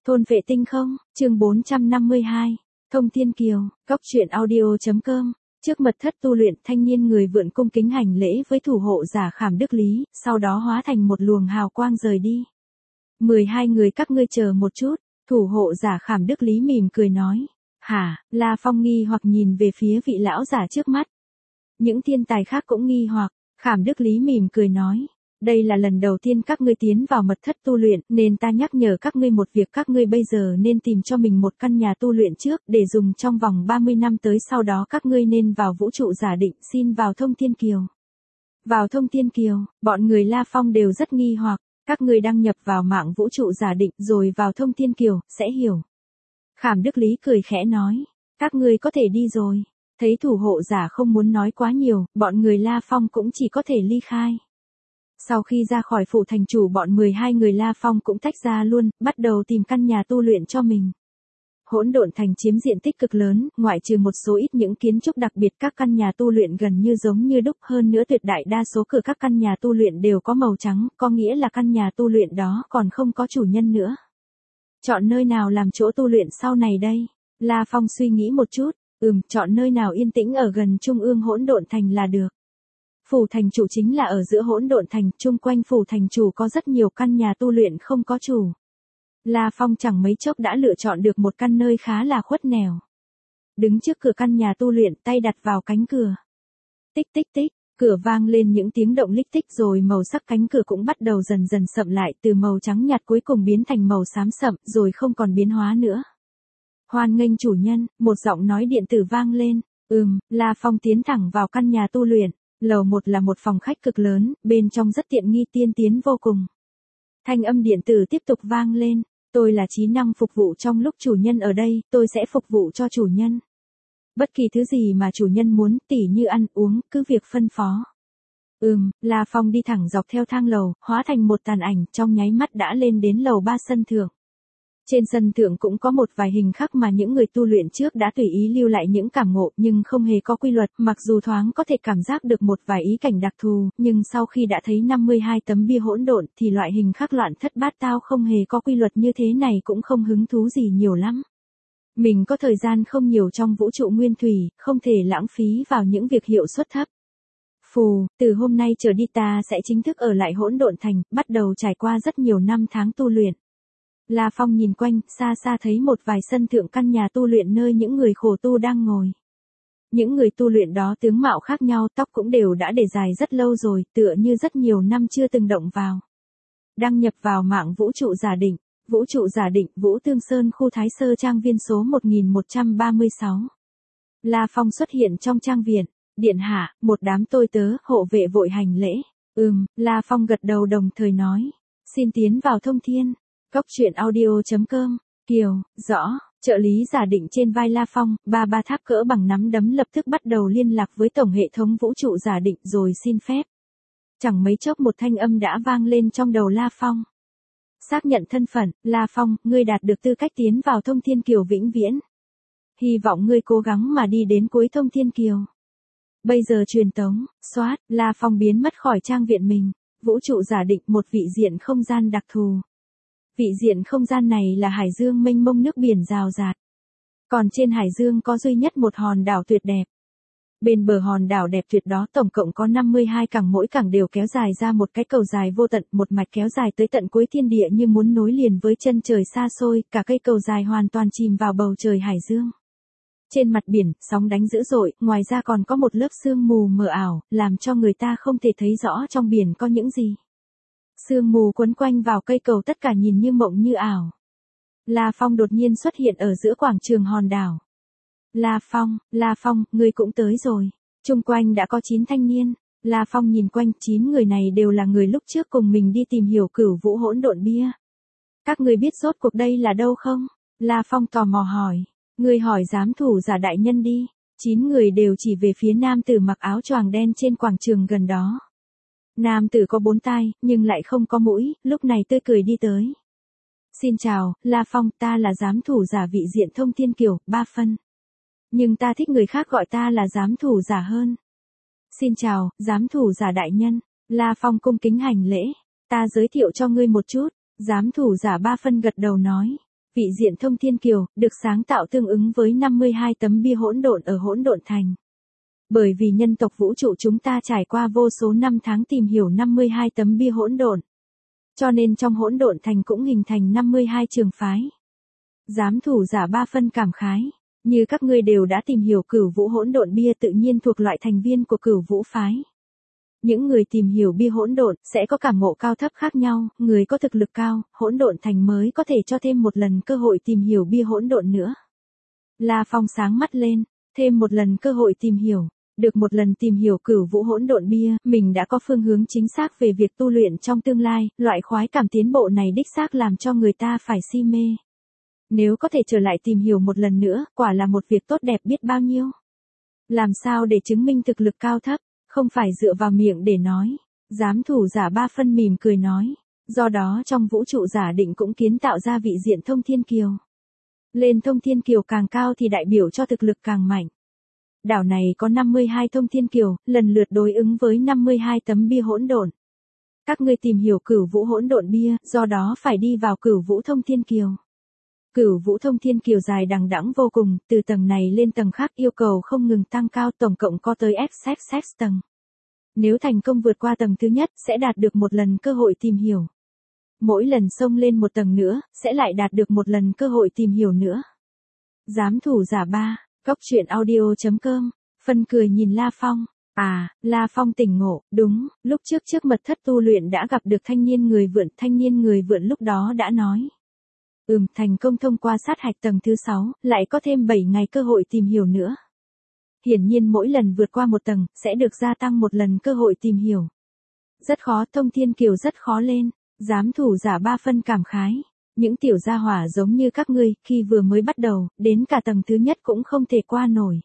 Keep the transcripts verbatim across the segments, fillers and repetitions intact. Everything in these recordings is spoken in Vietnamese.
Thôn vệ tinh không, chương bốn trăm năm mươi hai, Thông Thiên Kiều, Cóc truyện audio.com. Trước mật thất tu luyện, thanh niên người vượn cung kính hành lễ với thủ hộ giả Khảm Đức Lý, sau đó hóa thành một luồng hào quang rời đi. mười hai người các ngươi chờ một chút, thủ hộ giả Khảm Đức Lý mỉm cười nói. Hả? La Phong nghi hoặc nhìn về phía vị lão giả trước mắt. Những thiên tài khác cũng nghi hoặc, Khảm Đức Lý mỉm cười nói. Đây là lần đầu tiên các ngươi tiến vào mật thất tu luyện, nên ta nhắc nhở các ngươi một việc, các ngươi bây giờ nên tìm cho mình một căn nhà tu luyện trước, để dùng trong vòng ba mươi năm tới, sau đó các ngươi nên vào vũ trụ giả định, xin vào Thông Thiên Kiều. Vào Thông Thiên Kiều, bọn người La Phong đều rất nghi hoặc, các ngươi đăng nhập vào mạng vũ trụ giả định rồi vào Thông Thiên Kiều, sẽ hiểu. Khảm Đức Lý cười khẽ nói, các ngươi có thể đi rồi. Thấy thủ hộ giả không muốn nói quá nhiều, bọn người La Phong cũng chỉ có thể ly khai. Sau khi ra khỏi phủ thành chủ, bọn mười hai người La Phong cũng tách ra luôn, bắt đầu tìm căn nhà tu luyện cho mình. Hỗn Độn Thành chiếm diện tích cực lớn, ngoại trừ một số ít những kiến trúc đặc biệt, các căn nhà tu luyện gần như giống như đúc, hơn nữa tuyệt đại đa số cửa các căn nhà tu luyện đều có màu trắng, có nghĩa là căn nhà tu luyện đó còn không có chủ nhân nữa. Chọn nơi nào làm chỗ tu luyện sau này đây? La Phong suy nghĩ một chút, ừm, chọn nơi nào yên tĩnh ở gần trung ương Hỗn Độn Thành là được. Phủ thành chủ chính là ở giữa Hỗn Độn Thành, chung quanh phủ thành chủ có rất nhiều căn nhà tu luyện không có chủ. La Phong chẳng mấy chốc đã lựa chọn được một căn nơi khá là khuất nẻo. Đứng trước cửa căn nhà tu luyện, tay đặt vào cánh cửa. Tích tích tích, cửa vang lên những tiếng động lích tích, rồi màu sắc cánh cửa cũng bắt đầu dần dần sậm lại, từ màu trắng nhạt cuối cùng biến thành màu xám sậm, rồi không còn biến hóa nữa. Hoan nghênh chủ nhân, một giọng nói điện tử vang lên. Ừm, La Phong tiến thẳng vào căn nhà tu luyện. Lầu một là một phòng khách cực lớn, bên trong rất tiện nghi, tiên tiến vô cùng. Thanh âm điện tử tiếp tục vang lên. Tôi là trí năng phục vụ, trong lúc chủ nhân ở đây, tôi sẽ phục vụ cho chủ nhân. Bất kỳ thứ gì mà chủ nhân muốn, tỉ như ăn, uống, cứ việc phân phó. Ừm, La Phong đi thẳng dọc theo thang lầu, hóa thành một tàn ảnh, trong nháy mắt đã lên đến lầu ba sân thượng. Trên sân thượng cũng có một vài hình khắc mà những người tu luyện trước đã tùy ý lưu lại những cảm ngộ, nhưng không hề có quy luật, mặc dù thoáng có thể cảm giác được một vài ý cảnh đặc thù, nhưng sau khi đã thấy năm mươi hai tấm bia hỗn độn thì loại hình khắc loạn thất bát tao không hề có quy luật như thế này cũng không hứng thú gì nhiều lắm. Mình có thời gian không nhiều trong vũ trụ nguyên thủy, không thể lãng phí vào những việc hiệu suất thấp. Phù, từ hôm nay trở đi ta sẽ chính thức ở lại Hỗn Độn Thành, bắt đầu trải qua rất nhiều năm tháng tu luyện. La Phong nhìn quanh, xa xa thấy một vài sân thượng căn nhà tu luyện nơi những người khổ tu đang ngồi. Những người tu luyện đó tướng mạo khác nhau, tóc cũng đều đã để dài rất lâu rồi, tựa như rất nhiều năm chưa từng động vào. Đăng nhập vào mạng vũ trụ giả định, vũ trụ giả định, Vũ Tương Sơn, khu Thái Sơ Trang viên số một nghìn một trăm ba mươi sáu. La Phong xuất hiện trong trang viện. Điện hạ, một đám tôi tớ, hộ vệ vội hành lễ. Ừm, La Phong gật đầu đồng thời nói. Xin tiến vào Thông Thiên. Cóc truyện audio.com. Kiều, rõ, trợ lý giả định trên vai La Phong, ba ba tháp cỡ bằng nắm đấm lập tức bắt đầu liên lạc với tổng hệ thống vũ trụ giả định rồi xin phép. Chẳng mấy chốc một thanh âm đã vang lên trong đầu La Phong. Xác nhận thân phận, La Phong, ngươi đạt được tư cách tiến vào Thông Thiên Kiều vĩnh viễn. Hy vọng ngươi cố gắng mà đi đến cuối Thông Thiên Kiều. Bây giờ truyền tống, xoát, La Phong biến mất khỏi trang viện mình, vũ trụ giả định, một vị diện không gian đặc thù. Vị diện không gian này là hải dương mênh mông, nước biển rào rạt. Còn trên hải dương có duy nhất một hòn đảo tuyệt đẹp. Bên bờ hòn đảo đẹp tuyệt đó tổng cộng có năm mươi hai cảng, mỗi cảng đều kéo dài ra một cái cầu dài vô tận, một mạch kéo dài tới tận cuối thiên địa như muốn nối liền với chân trời xa xôi, cả cây cầu dài hoàn toàn chìm vào bầu trời hải dương. Trên mặt biển, sóng đánh dữ dội, ngoài ra còn có một lớp sương mù mờ ảo, làm cho người ta không thể thấy rõ trong biển có những gì. Sương mù quấn quanh vào cây cầu, tất cả nhìn như mộng như ảo. La Phong đột nhiên xuất hiện ở giữa quảng trường hòn đảo. La Phong, La Phong, ngươi cũng tới rồi. Chung quanh đã có chín thanh niên. La Phong nhìn quanh, chín người này đều là người lúc trước cùng mình đi tìm hiểu Cửu Vũ Hỗn Độn Bia. Các ngươi biết rốt cuộc đây là đâu không? La Phong tò mò hỏi. Ngươi hỏi giám thủ giả đại nhân đi. Chín người đều chỉ về phía nam tử mặc áo choàng đen trên quảng trường gần đó. Nam tử có bốn tai, nhưng lại không có mũi, lúc này tươi cười đi tới. Xin chào, La Phong, ta là giám thủ giả vị diện Thông Thiên Kiều, ba phân. Nhưng ta thích người khác gọi ta là giám thủ giả hơn. Xin chào, giám thủ giả đại nhân. La Phong cung kính hành lễ. Ta giới thiệu cho ngươi một chút. Giám thủ giả ba phân gật đầu nói. Vị diện thông thiên kiều, được sáng tạo tương ứng với năm mươi hai tấm bia hỗn độn ở hỗn độn thành. Bởi vì nhân tộc vũ trụ chúng ta trải qua vô số năm tháng tìm hiểu năm mươi hai tấm bia hỗn độn. Cho nên trong hỗn độn thành cũng hình thành năm mươi hai trường phái. Giám thủ giả ba phân cảm khái, như các ngươi đều đã tìm hiểu Cửu Vũ hỗn độn bia tự nhiên thuộc loại thành viên của Cửu Vũ phái. Những người tìm hiểu bia hỗn độn sẽ có cảm ngộ cao thấp khác nhau, người có thực lực cao, hỗn độn thành mới có thể cho thêm một lần cơ hội tìm hiểu bia hỗn độn nữa. La Phong sáng mắt lên, thêm một lần cơ hội tìm hiểu, được một lần tìm hiểu Cửu Vũ hỗn độn bia, mình đã có phương hướng chính xác về việc tu luyện trong tương lai, loại khoái cảm tiến bộ này đích xác làm cho người ta phải si mê. Nếu có thể trở lại tìm hiểu một lần nữa, quả là một việc tốt đẹp biết bao nhiêu. Làm sao để chứng minh thực lực cao thấp, không phải dựa vào miệng để nói. Giám thủ giả ba phân mỉm cười nói, do đó trong vũ trụ giả định cũng kiến tạo ra vị diện thông thiên kiều. Lên thông thiên kiều càng cao thì đại biểu cho thực lực càng mạnh. Đảo này có năm mươi hai thông thiên kiều, lần lượt đối ứng với năm mươi hai tấm bia hỗn độn. Các ngươi tìm hiểu Cửu Vũ hỗn độn bia, do đó phải đi vào Cửu Vũ thông thiên kiều. Cửu Vũ thông thiên kiều dài đằng đẵng vô cùng, từ tầng này lên tầng khác yêu cầu không ngừng tăng cao, tổng cộng có tới X X X tầng. Nếu thành công vượt qua tầng thứ nhất, sẽ đạt được một lần cơ hội tìm hiểu. Mỗi lần xông lên một tầng nữa, sẽ lại đạt được một lần cơ hội tìm hiểu nữa. Giám thủ giả ba, góc truyện audio chấm com, phân cười nhìn La Phong. À, La Phong tỉnh ngộ, đúng, lúc trước trước mật thất tu luyện đã gặp được thanh niên người vượn, thanh niên người vượn lúc đó đã nói. Ừm, thành công thông qua sát hạch tầng thứ sáu, lại có thêm bảy ngày cơ hội tìm hiểu nữa. Hiển nhiên mỗi lần vượt qua một tầng, sẽ được gia tăng một lần cơ hội tìm hiểu. Rất khó, thông thiên kiều rất khó lên, giám thủ giả ba phân cảm khái. Những tiểu gia hỏa giống như các ngươi, khi vừa mới bắt đầu, đến cả tầng thứ nhất cũng không thể qua nổi.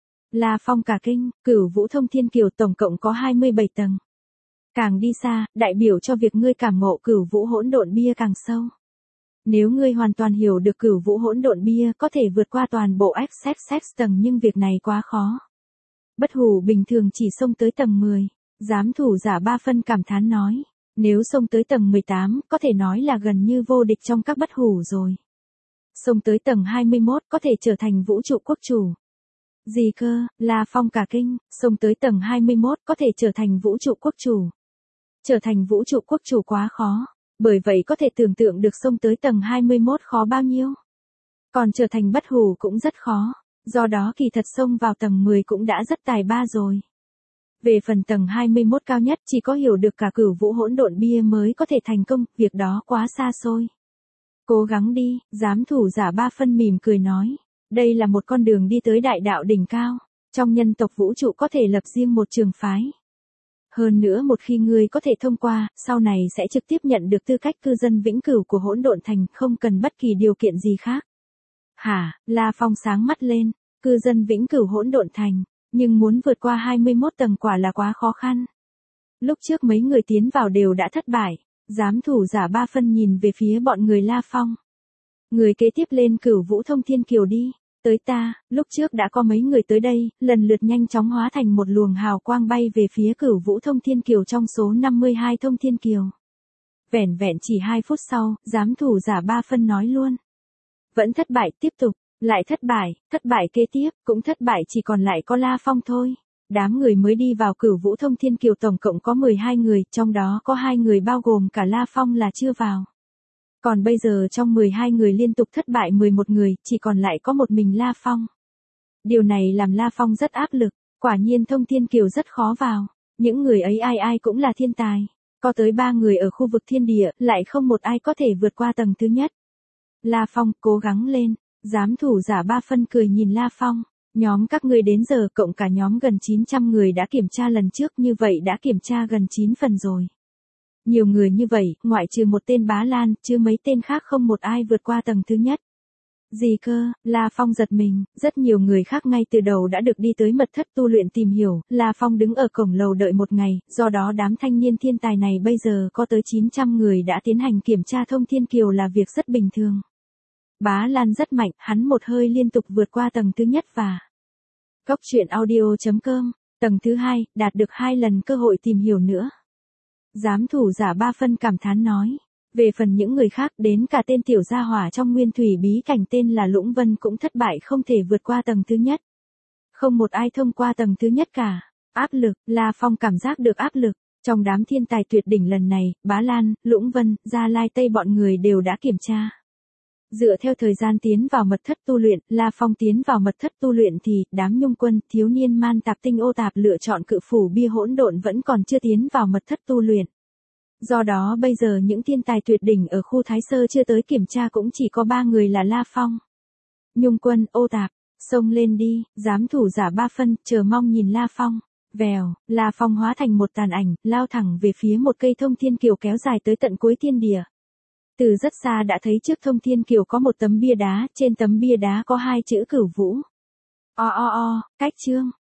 La Phong cả kinh, Cửu Vũ thông thiên kiều tổng cộng có hai mươi bảy tầng. Càng đi xa, đại biểu cho việc ngươi cảm ngộ Cửu Vũ hỗn độn bia càng sâu. Nếu ngươi hoàn toàn hiểu được Cửu Vũ hỗn độn bia có thể vượt qua toàn bộ X X X tầng nhưng việc này quá khó. Bất hủ bình thường chỉ xông tới tầng mười, giám thủ giả ba phân cảm thán nói. Nếu xông tới tầng mười tám, có thể nói là gần như vô địch trong các bất hủ rồi. Xông tới tầng hai mươi mốt có thể trở thành vũ trụ quốc chủ. Gì cơ, La Phong cả kinh, xông tới tầng hai mươi mốt có thể trở thành vũ trụ quốc chủ. Trở thành vũ trụ quốc chủ quá khó, bởi vậy có thể tưởng tượng được xông tới tầng hai mươi mốt khó bao nhiêu. Còn trở thành bất hủ cũng rất khó, do đó kỳ thật xông vào tầng mười cũng đã rất tài ba rồi. Về phần tầng hai mươi mốt cao nhất chỉ có hiểu được cả Cửu Vũ hỗn độn bia mới có thể thành công, việc đó quá xa xôi. Cố gắng đi, giám thủ giả ba phân mỉm cười nói. Đây là một con đường đi tới đại đạo đỉnh cao, trong nhân tộc vũ trụ có thể lập riêng một trường phái. Hơn nữa một khi ngươi có thể thông qua, sau này sẽ trực tiếp nhận được tư cách cư dân vĩnh cửu của hỗn độn thành, không cần bất kỳ điều kiện gì khác. Hả, La Phong sáng mắt lên, cư dân vĩnh cửu hỗn độn thành, nhưng muốn vượt qua hai mươi mốt tầng quả là quá khó khăn. Lúc trước mấy người tiến vào đều đã thất bại, giám thủ giả ba phân nhìn về phía bọn người La Phong. Người kế tiếp lên Cửu Vũ thông thiên kiều đi. Tới ta, lúc trước đã có mấy người tới đây, lần lượt nhanh chóng hóa thành một luồng hào quang bay về phía Cửu Vũ thông thiên kiều trong số năm mươi hai thông thiên kiều. Vẻn vẹn chỉ hai phút sau, giám thủ giả ba phân nói luôn. Vẫn thất bại, tiếp tục, lại thất bại, thất bại kế tiếp, cũng thất bại, chỉ còn lại có La Phong thôi. Đám người mới đi vào Cửu Vũ thông thiên kiều tổng cộng có mười hai người, trong đó có hai người bao gồm cả La Phong là chưa vào. Còn bây giờ trong mười hai người liên tục thất bại mười một người, chỉ còn lại có một mình La Phong. Điều này làm La Phong rất áp lực, quả nhiên thông thiên kiều rất khó vào. Những người ấy ai ai cũng là thiên tài. Có tới ba người ở khu vực thiên địa, lại không một ai có thể vượt qua tầng thứ nhất. La Phong, cố gắng lên, giám thủ giả ba phân cười nhìn La Phong. Nhóm các ngươi đến giờ cộng cả nhóm gần chín trăm người đã kiểm tra lần trước, như vậy đã kiểm tra gần chín phần rồi. Nhiều người như vậy, ngoại trừ một tên Bá Lan, chứ mấy tên khác không một ai vượt qua tầng thứ nhất. Gì cơ, La Phong giật mình, rất nhiều người khác ngay từ đầu đã được đi tới mật thất tu luyện tìm hiểu, La Phong đứng ở cổng lầu đợi một ngày, do đó đám thanh niên thiên tài này bây giờ có tới chín trăm người đã tiến hành kiểm tra thông thiên kiều là việc rất bình thường. Bá Lan rất mạnh, hắn một hơi liên tục vượt qua tầng thứ nhất và góc truyện audio chấm com, tầng thứ hai, đạt được hai lần cơ hội tìm hiểu nữa. Giám thủ giả ba phân cảm thán nói, Về phần những người khác, đến cả tên tiểu gia hỏa trong nguyên thủy bí cảnh tên là Lũng Vân cũng thất bại không thể vượt qua tầng thứ nhất. Không một ai thông qua tầng thứ nhất cả. Áp lực, La Phong cảm giác được áp lực. Trong đám thiên tài tuyệt đỉnh lần này, Bá Lan, Lũng Vân, Gia Lai Tây bọn người đều đã kiểm tra. Dựa theo thời gian tiến vào mật thất tu luyện, La Phong tiến vào mật thất tu luyện thì, đám nhung quân, thiếu niên man tạp tinh ô tạp lựa chọn cự phủ bia hỗn độn vẫn còn chưa tiến vào mật thất tu luyện. Do đó bây giờ những thiên tài tuyệt đỉnh ở khu Thái Sơ chưa tới kiểm tra cũng chỉ có ba người là La Phong. Nhung quân, ô tạp, xông lên đi, giám thủ giả ba phân, chờ mong nhìn La Phong. Vèo, La Phong hóa thành một tàn ảnh, lao thẳng về phía một cây thông thiên kiều kéo dài tới tận cuối thiên địa. Từ rất xa đã thấy trước thông thiên kiều có một tấm bia đá, trên tấm bia đá có hai chữ Cửu Vũ. O o o, cách chương.